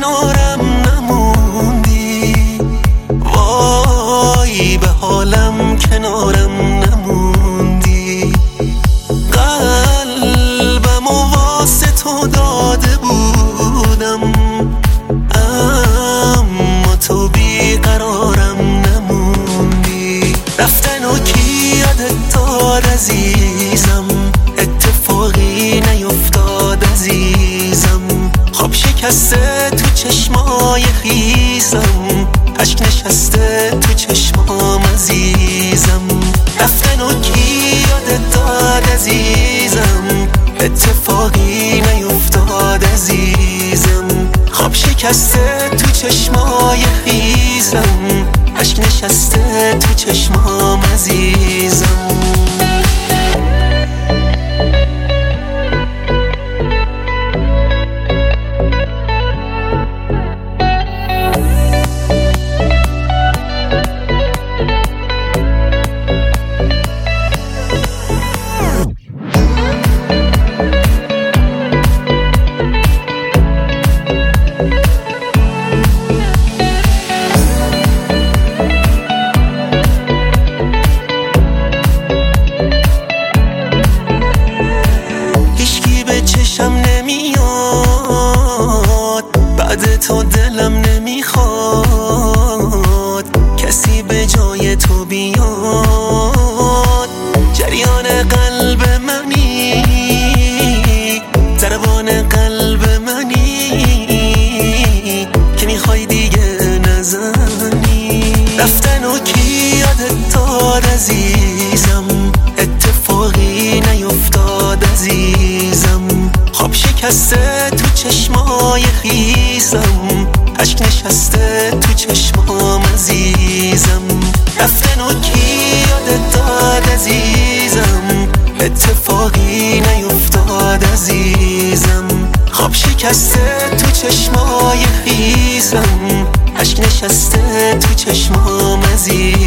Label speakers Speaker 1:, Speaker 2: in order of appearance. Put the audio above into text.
Speaker 1: کنارم نموندی، وای به حالم کنارم نموندی. قلبمو واسه تو داده بودم، اما تو بیقرارم نموندی. رفتن و کی یادت داد عزیزم، اتفاقی نیفتاد عزیزم. خواب شکسته تو چشمای خیزم، اشک نشسته تو چشمام عزیزم. رفتن و کی یادت داد عزیزم، اتفاقی نیفتاد عزیزم. خواب شکسته تو چشمای خیزم، اشک نشسته تو چشمام عزیزم. بعد تو دلم نمیخواد کسی به جای تو بیاد. جریان قلب منی، ضربان قلب منی که میخوای دیگه نزنی. رفتن و کی یادت داد عزیزم، اتفاقی نیفتاد عزیزم. خواب شکسته تو چشمای خیزم، اشک نشسته تو چشمام عزیزم. رفتن و کی یادت داد عزیزم، اتفاقی نیفتاد عزیزم. خواب شکسته تو چشمای خیزم، اشک نشسته تو چشمام عزیزم.